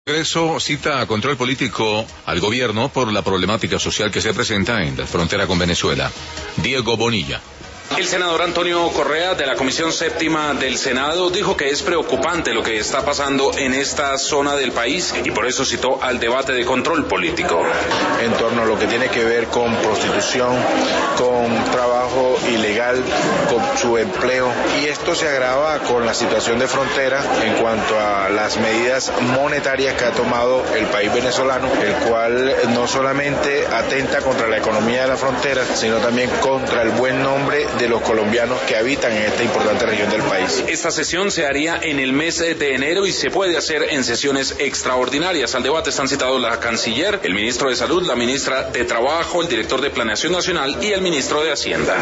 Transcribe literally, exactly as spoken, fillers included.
Congreso cita a control político al gobierno por la problemática social que se presenta en la frontera con Venezuela. Diego Bonilla. El senador Antonio Correa, de la Comisión Séptima del Senado, dijo que es preocupante lo que está pasando en esta zona del país y por eso citó al debate de control político. En torno a lo que tiene que ver con prostitución, con trabajo ilegal, con subempleo, y esto se agrava con la situación de frontera en cuanto a las medidas monetarias que ha tomado el país venezolano, el cual no solamente atenta contra la economía de la frontera, sino también contra el buen nombre de los colombianos que habitan en esta importante región del país. Esta sesión se haría en el mes de enero y se puede hacer en sesiones extraordinarias. Al debate están citados la canciller, el ministro de Salud, la ministra de Trabajo, el director de Planeación Nacional y el ministro de Hacienda.